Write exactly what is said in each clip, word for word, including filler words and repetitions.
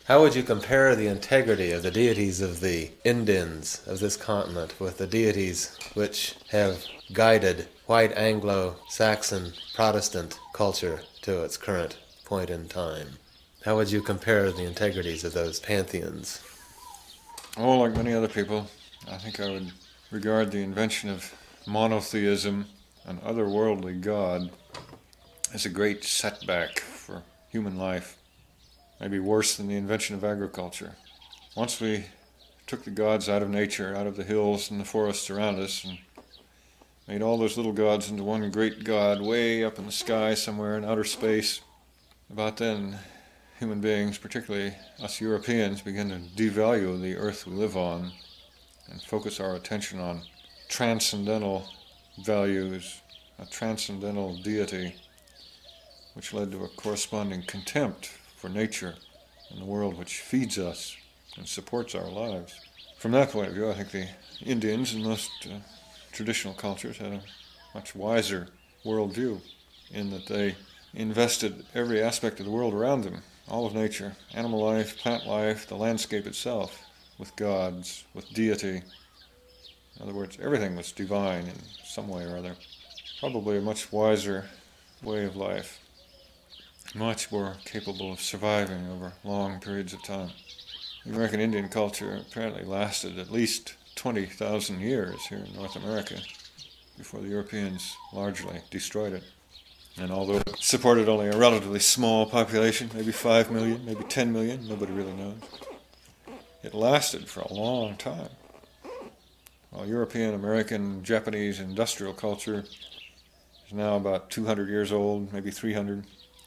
How would you compare the integrity of the deities of the Indians of this continent with the deities which have guided white Anglo-Saxon Protestant culture to its current point in time? How would you compare the integrities of those pantheons? Oh, like many other people, I think I would regard the invention of monotheism, an otherworldly God, as a great setback for human life. Maybe worse than the invention of agriculture. Once we took the gods out of nature, out of the hills and the forests around us, and made all those little gods into one great god way up in the sky somewhere in outer space, about then human beings, particularly us Europeans, began to devalue the earth we live on and focus our attention on transcendental values, a transcendental deity, which led to a corresponding contempt for nature and the world which feeds us and supports our lives. From that point of view, I think the Indians and most uh, traditional cultures had a much wiser worldview in that they invested every aspect of the world around them, all of nature, animal life, plant life, the landscape itself, with gods, with deity. In other words, everything was divine in some way or other. Probably a much wiser way of life, much more capable of surviving over long periods of time. The American Indian culture apparently lasted at least twenty thousand years here in North America before the Europeans largely destroyed it. And although it supported only a relatively small population, maybe five million, maybe ten million, nobody really knows, it lasted for a long time. While European, American, Japanese industrial culture is now about two hundred years old, maybe three hundred,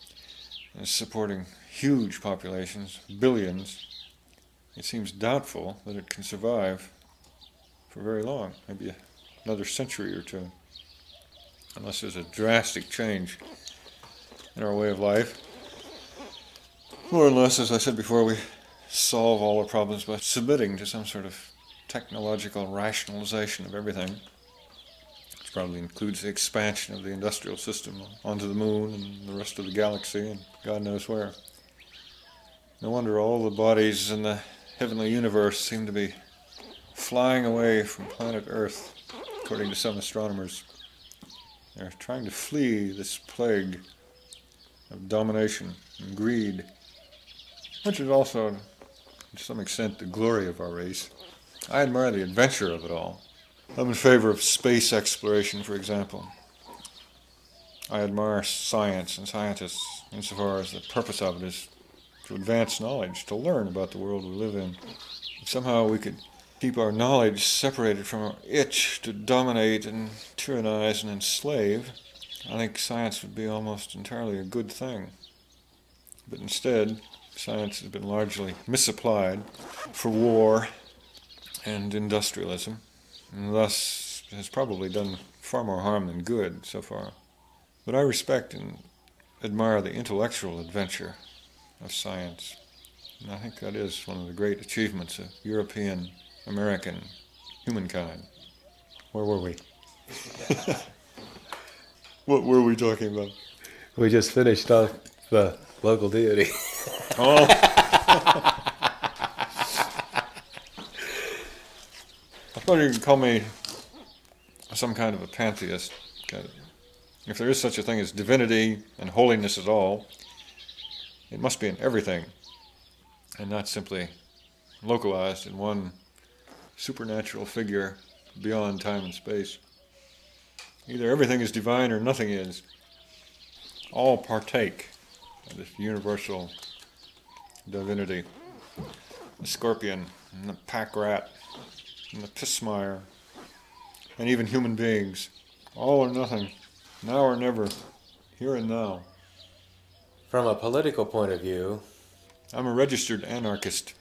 and is supporting huge populations, billions, it seems doubtful that it can survive for very long, maybe another century or two, unless there's a drastic change in our way of life. More or less, as I said before, we solve all our problems by submitting to some sort of technological rationalization of everything, which probably includes the expansion of the industrial system onto the moon and the rest of the galaxy and God knows where. No wonder all the bodies in the heavenly universe seem to be flying away from planet Earth, according to some astronomers. They're trying to flee this plague of domination and greed, which is also, to some extent, the glory of our race. I admire the adventure of it all. I'm in favor of space exploration, for example. I admire science and scientists insofar as the purpose of it is to advance knowledge, to learn about the world we live in. If somehow we could keep our knowledge separated from our itch to dominate and tyrannize and enslave, I think science would be almost entirely a good thing. But instead, science has been largely misapplied for war and industrialism, and thus has probably done far more harm than good so far. But I respect and admire the intellectual adventure of science, and I think that is one of the great achievements of European American humankind. Where were we? What were we talking about? We just finished off the local deity. Oh. I thought you could call me some kind of a pantheist. If there is such a thing as divinity and holiness at all, it must be in everything, and not simply localized in one supernatural figure beyond time and space. Either everything is divine or nothing is. All partake of this universal divinity. The scorpion and the pack rat and the pismire and even human beings. All or nothing. Now or never. Here and now. From a political point of view, I'm a registered anarchist.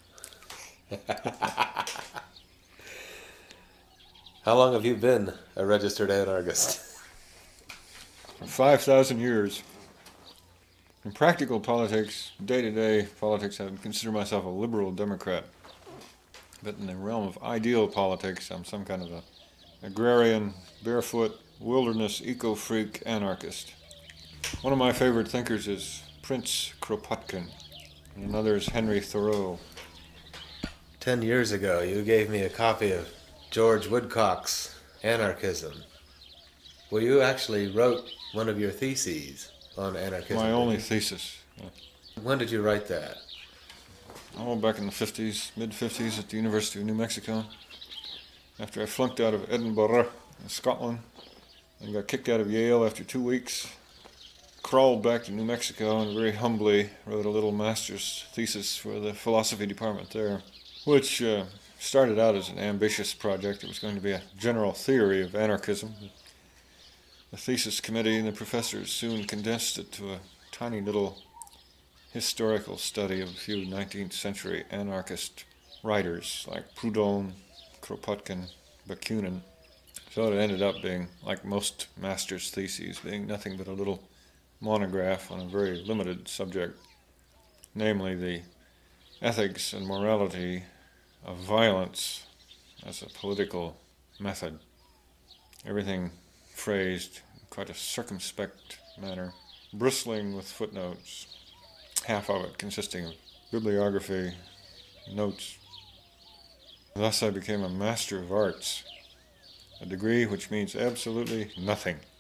How long have you been a registered anarchist? For five thousand years. In practical politics, day-to-day politics, I would consider myself a liberal Democrat. But in the realm of ideal politics, I'm some kind of a agrarian, barefoot, wilderness, eco-freak anarchist. One of my favorite thinkers is Prince Kropotkin, and another is Henry Thoreau. Ten years ago, you gave me a copy of George Woodcock's Anarchism. Well, you actually wrote one of your theses on anarchism. My only thesis. Yeah. When did you write that? Oh, back in the fifties, mid-fifties at the University of New Mexico. After I flunked out of Edinburgh in Scotland and got kicked out of Yale after two weeks, crawled back to New Mexico and very humbly wrote a little master's thesis for the philosophy department there, which uh, started out as an ambitious project. It was going to be a general theory of anarchism. The thesis committee and the professors soon condensed it to a tiny little historical study of a few nineteenth century anarchist writers like Proudhon, Kropotkin, Bakunin. So it ended up being, like most master's theses, being nothing but a little monograph on a very limited subject, namely the ethics and morality of violence as a political method. Everything phrased in quite a circumspect manner, bristling with footnotes, half of it consisting of bibliography, notes. Thus I became a Master of Arts, a degree which means absolutely nothing.